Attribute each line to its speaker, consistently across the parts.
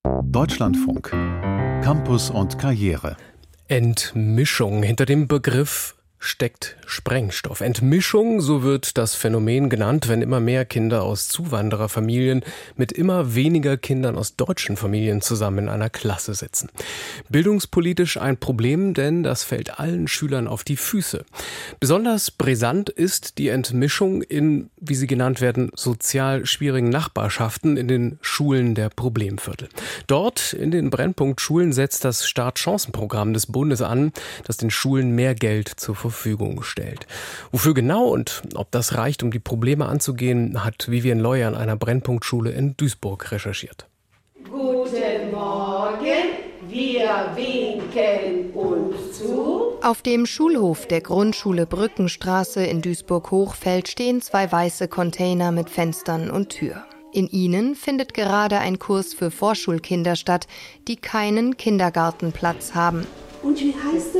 Speaker 1: Deutschlandfunk. Campus und Karriere.
Speaker 2: Entmischung. Hinter dem Begriff steckt Sprengstoff. Entmischung, so wird das Phänomen genannt, wenn immer mehr Kinder aus Zuwandererfamilien mit immer weniger Kindern aus deutschen Familien zusammen in einer Klasse sitzen. Bildungspolitisch ein Problem, denn das fällt allen Schülern auf die Füße. Besonders brisant ist die Entmischung in, wie sie genannt werden, sozial schwierigen Nachbarschaften in den Schulen der Problemviertel. Dort in den Brennpunktschulen setzt das Startchancenprogramm des Bundes an, das den Schulen mehr Geld zur Verfügung stellt. Wofür genau und ob das reicht, um die Probleme anzugehen, hat Vivian Leuer an einer Brennpunktschule in Duisburg recherchiert.
Speaker 3: Guten Morgen, wir winken uns zu.
Speaker 4: Auf dem Schulhof der Grundschule Brückenstraße in Duisburg-Hochfeld stehen 2 weiße Container mit Fenstern und Tür. In ihnen findet gerade ein Kurs für Vorschulkinder statt, die keinen Kindergartenplatz haben.
Speaker 3: Und wie heißt du?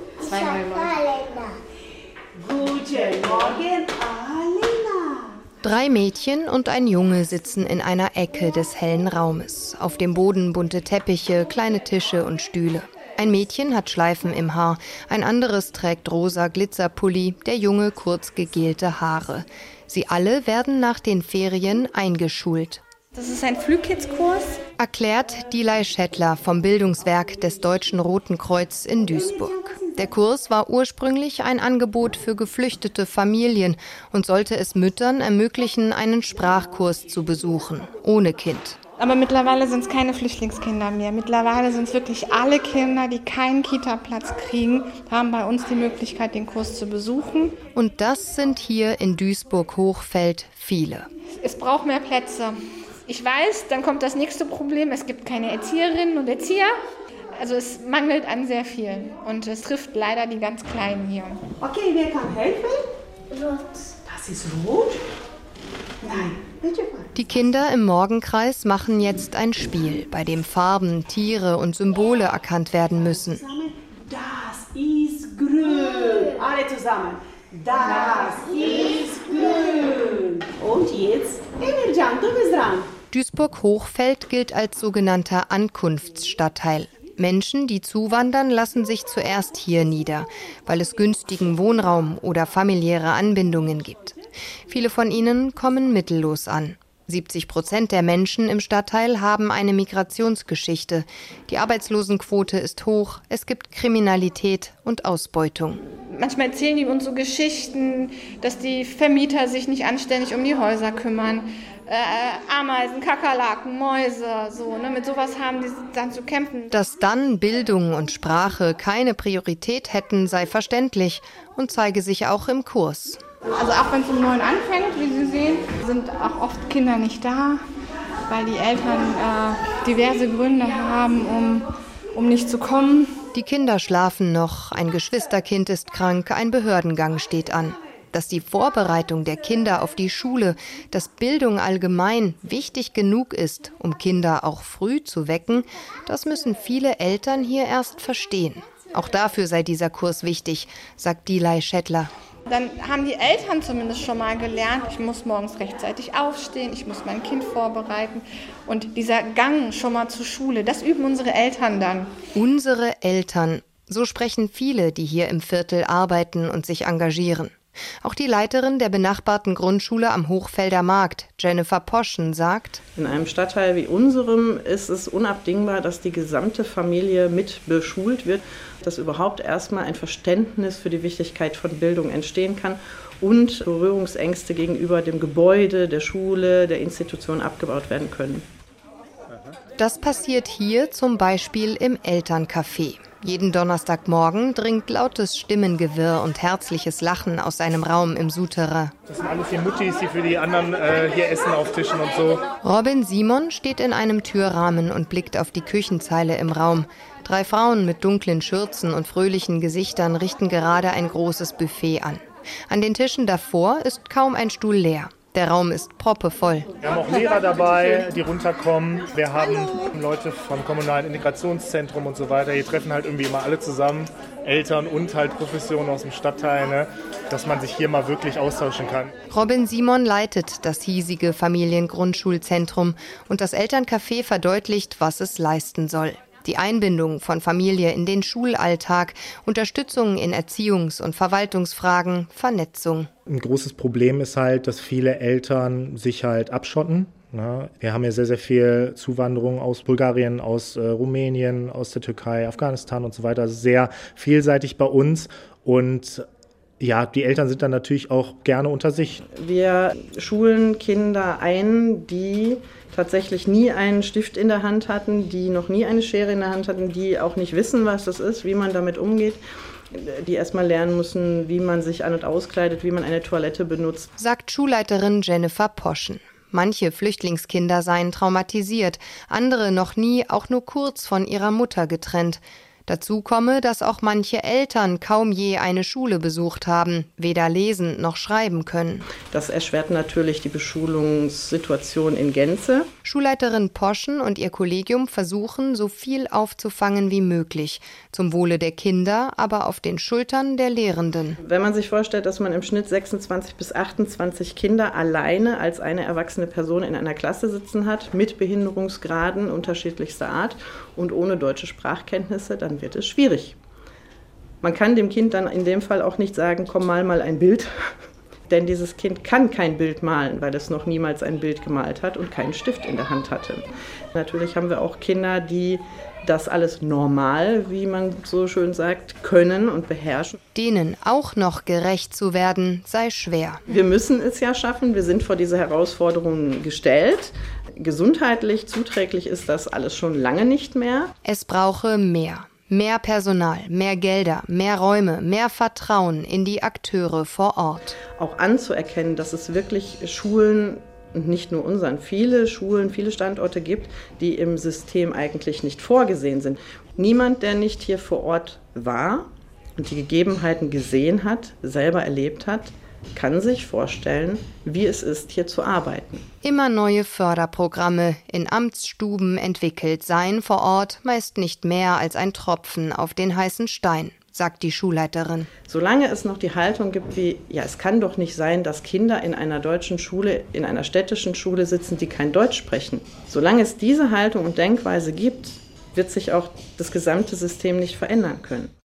Speaker 3: Alena. Guten Morgen, Alena.
Speaker 4: 3 Mädchen und ein Junge sitzen in einer Ecke des hellen Raumes. Auf dem Boden bunte Teppiche, kleine Tische und Stühle. Ein Mädchen hat Schleifen im Haar, ein anderes trägt rosa Glitzerpulli, der Junge kurz gegelte Haare. Sie alle werden nach den Ferien eingeschult.
Speaker 5: Das ist ein Flugkidskurs,
Speaker 4: erklärt Dilay Schettler vom Bildungswerk des Deutschen Roten Kreuz in Duisburg. Der Kurs war ursprünglich ein Angebot für geflüchtete Familien und sollte es Müttern ermöglichen, einen Sprachkurs zu besuchen, ohne Kind.
Speaker 5: Aber mittlerweile sind es keine Flüchtlingskinder mehr. Mittlerweile sind es wirklich alle Kinder, die keinen Kita-Platz kriegen, haben bei uns die Möglichkeit, den Kurs zu besuchen.
Speaker 4: Und das sind hier in Duisburg-Hochfeld viele.
Speaker 5: Es braucht mehr Plätze. Ich weiß, dann kommt das nächste Problem, es gibt keine Erzieherinnen und Erzieher. Also es mangelt an sehr viel und es trifft leider die ganz Kleinen hier.
Speaker 3: Okay, wer kann helfen? Rot. Das ist rot? Nein, bitte.
Speaker 4: Die Kinder im Morgenkreis machen jetzt ein Spiel, bei dem Farben, Tiere und Symbole erkannt werden müssen.
Speaker 3: Das ist grün. Alle zusammen. Das ist grün. Und jetzt, Emirjan, du bist dran.
Speaker 4: Duisburg-Hochfeld gilt als sogenannter Ankunftsstadtteil. Menschen, die zuwandern, lassen sich zuerst hier nieder, weil es günstigen Wohnraum oder familiäre Anbindungen gibt. Viele von ihnen kommen mittellos an. 70% der Menschen im Stadtteil haben eine Migrationsgeschichte. Die Arbeitslosenquote ist hoch, es gibt Kriminalität und Ausbeutung.
Speaker 5: Manchmal erzählen die uns so Geschichten, dass die Vermieter sich nicht anständig um die Häuser kümmern. Ameisen, Kakerlaken, Mäuse, so, ne? Mit sowas haben die dann zu kämpfen.
Speaker 4: Dass dann Bildung und Sprache keine Priorität hätten, sei verständlich und zeige sich auch im Kurs.
Speaker 5: Also auch wenn es um 9 anfängt, wie Sie sehen, sind auch oft Kinder nicht da, weil die Eltern diverse Gründe haben, um nicht zu kommen.
Speaker 4: Die Kinder schlafen noch, ein Geschwisterkind ist krank, ein Behördengang steht an. Dass die Vorbereitung der Kinder auf die Schule, dass Bildung allgemein wichtig genug ist, um Kinder auch früh zu wecken, das müssen viele Eltern hier erst verstehen. Auch dafür sei dieser Kurs wichtig, sagt Dilay Schettler.
Speaker 5: Dann haben die Eltern zumindest schon mal gelernt, ich muss morgens rechtzeitig aufstehen, ich muss mein Kind vorbereiten. Und dieser Gang schon mal zur Schule, das üben unsere Eltern dann.
Speaker 4: Unsere Eltern, so sprechen viele, die hier im Viertel arbeiten und sich engagieren. Auch die Leiterin der benachbarten Grundschule am Hochfelder Markt, Jennifer Poschen, sagt:
Speaker 6: In einem Stadtteil wie unserem ist es unabdingbar, dass die gesamte Familie mit beschult wird, dass überhaupt erstmal ein Verständnis für die Wichtigkeit von Bildung entstehen kann und Berührungsängste gegenüber dem Gebäude, der Schule, der Institution abgebaut werden können.
Speaker 4: Das passiert hier zum Beispiel im Elterncafé. Jeden Donnerstagmorgen dringt lautes Stimmengewirr und herzliches Lachen aus einem Raum im Souterrain.
Speaker 7: Das sind alles die Muttis, die für die anderen hier essen auf Tischen und so.
Speaker 4: Robin Simon steht in einem Türrahmen und blickt auf die Küchenzeile im Raum. 3 Frauen mit dunklen Schürzen und fröhlichen Gesichtern richten gerade ein großes Buffet an. An den Tischen davor ist kaum ein Stuhl leer. Der Raum ist proppevoll.
Speaker 7: Wir haben auch Lehrer dabei, die runterkommen. Wir haben Leute vom kommunalen Integrationszentrum und so weiter. Hier treffen halt irgendwie immer alle zusammen, Eltern und halt Professionen aus dem Stadtteil, ne? Dass man sich hier mal wirklich austauschen kann.
Speaker 4: Robin Simon leitet das hiesige Familiengrundschulzentrum und das Elterncafé verdeutlicht, was es leisten soll. Die Einbindung von Familie in den Schulalltag, Unterstützung in Erziehungs- und Verwaltungsfragen, Vernetzung.
Speaker 8: Ein großes Problem ist halt, dass viele Eltern sich halt abschotten. Wir haben ja sehr, sehr viel Zuwanderung aus Bulgarien, aus Rumänien, aus der Türkei, Afghanistan und so weiter. Also sehr vielseitig bei uns und ja, die Eltern sind dann natürlich auch gerne unter sich.
Speaker 6: Wir schulen Kinder ein, die tatsächlich nie einen Stift in der Hand hatten, die noch nie eine Schere in der Hand hatten, die auch nicht wissen, was das ist, wie man damit umgeht, die erstmal lernen müssen, wie man sich an- und auskleidet, wie man eine Toilette benutzt.
Speaker 4: Sagt Schulleiterin Jennifer Poschen. Manche Flüchtlingskinder seien traumatisiert, andere noch nie, auch nur kurz von ihrer Mutter getrennt. Dazu komme, dass auch manche Eltern kaum je eine Schule besucht haben, weder lesen noch schreiben können.
Speaker 6: Das erschwert natürlich die Beschulungssituation in Gänze.
Speaker 4: Schulleiterin Poschen und ihr Kollegium versuchen, so viel aufzufangen wie möglich. Zum Wohle der Kinder, aber auf den Schultern der Lehrenden.
Speaker 6: Wenn man sich vorstellt, dass man im Schnitt 26 bis 28 Kinder alleine als eine erwachsene Person in einer Klasse sitzen hat, mit Behinderungsgraden unterschiedlichster Art und ohne deutsche Sprachkenntnisse, dann wird es schwierig. Man kann dem Kind dann in dem Fall auch nicht sagen, komm, mal ein Bild. Denn dieses Kind kann kein Bild malen, weil es noch niemals ein Bild gemalt hat und keinen Stift in der Hand hatte. Natürlich haben wir auch Kinder, die das alles normal, wie man so schön sagt, können und beherrschen.
Speaker 4: Denen auch noch gerecht zu werden, sei schwer.
Speaker 6: Wir müssen es ja schaffen, wir sind vor diese Herausforderungen gestellt. Gesundheitlich zuträglich ist das alles schon lange nicht mehr.
Speaker 4: Es brauche mehr. Mehr Personal, mehr Gelder, mehr Räume, mehr Vertrauen in die Akteure vor Ort.
Speaker 6: Auch anzuerkennen, dass es wirklich Schulen, und nicht nur unseren, viele Schulen, viele Standorte gibt, die im System eigentlich nicht vorgesehen sind. Niemand, der nicht hier vor Ort war und die Gegebenheiten gesehen hat, selber erlebt hat, kann sich vorstellen, wie es ist, hier zu arbeiten.
Speaker 4: Immer neue Förderprogramme in Amtsstuben entwickelt seien vor Ort meist nicht mehr als ein Tropfen auf den heißen Stein, sagt die Schulleiterin.
Speaker 6: Solange es noch die Haltung gibt wie, ja, es kann doch nicht sein, dass Kinder in einer deutschen Schule, in einer städtischen Schule sitzen, die kein Deutsch sprechen. Solange es diese Haltung und Denkweise gibt, wird sich auch das gesamte System nicht verändern können.